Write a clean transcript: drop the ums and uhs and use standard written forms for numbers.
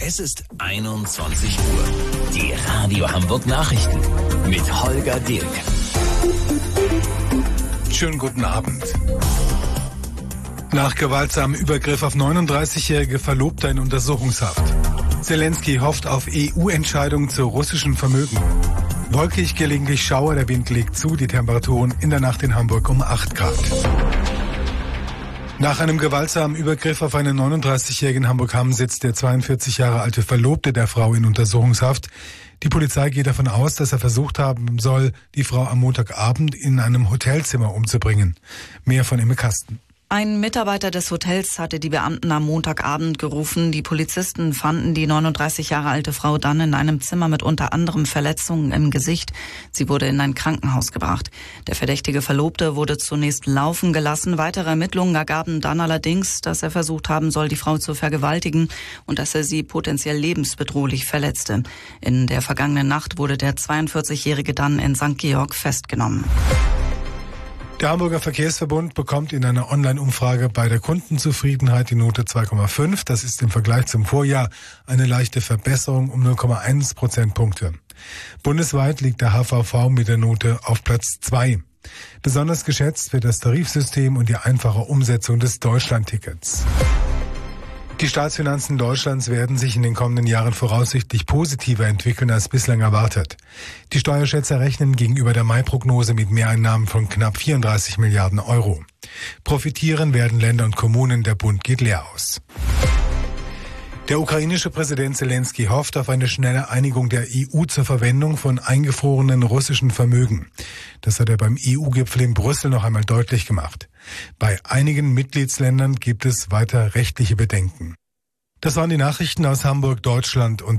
Es ist 21 Uhr. Die Radio Hamburg Nachrichten mit Holger Dilk. Schönen guten Abend. Nach gewaltsamen Übergriff auf 39-jährige Verlobte in Untersuchungshaft. Zelensky hofft auf EU-Entscheidung zu russischem Vermögen. Wolkig, gelegentlich Schauer, der Wind legt zu, die Temperaturen in der Nacht in Hamburg um 8 Grad. Nach einem gewaltsamen Übergriff auf einen 39-jährigen Hamburg-Hamm sitzt der 42 Jahre alte Verlobte der Frau in Untersuchungshaft. Die Polizei geht davon aus, dass er versucht haben soll, die Frau am Montagabend in einem Hotelzimmer umzubringen. Mehr von Imme Kasten. Ein Mitarbeiter des Hotels hatte die Beamten am Montagabend gerufen. Die Polizisten fanden die 39 Jahre alte Frau dann in einem Zimmer mit unter anderem Verletzungen im Gesicht. Sie wurde in ein Krankenhaus gebracht. Der verdächtige Verlobte wurde zunächst laufen gelassen. Weitere Ermittlungen ergaben dann allerdings, dass er versucht haben soll, die Frau zu vergewaltigen und dass er sie potenziell lebensbedrohlich verletzte. In der vergangenen Nacht wurde der 42-Jährige dann in St. Georg festgenommen. Der Hamburger Verkehrsverbund bekommt in einer Online-Umfrage bei der Kundenzufriedenheit die Note 2,5. Das ist im Vergleich zum Vorjahr eine leichte Verbesserung um 0,1 Prozentpunkte. Bundesweit liegt der HVV mit der Note auf Platz 2. Besonders geschätzt wird das Tarifsystem und die einfache Umsetzung des Deutschlandtickets. Die Staatsfinanzen Deutschlands werden sich in den kommenden Jahren voraussichtlich positiver entwickeln als bislang erwartet. Die Steuerschätzer rechnen gegenüber der Mai-Prognose mit Mehreinnahmen von knapp 34 Milliarden Euro. Profitieren werden Länder und Kommunen, der Bund geht leer aus. Der ukrainische Präsident Zelensky hofft auf eine schnelle Einigung der EU zur Verwendung von eingefrorenen russischen Vermögen. Das hat er beim EU-Gipfel in Brüssel noch einmal deutlich gemacht. Bei einigen Mitgliedsländern gibt es weiter rechtliche Bedenken. Das waren die Nachrichten aus Hamburg, Deutschland und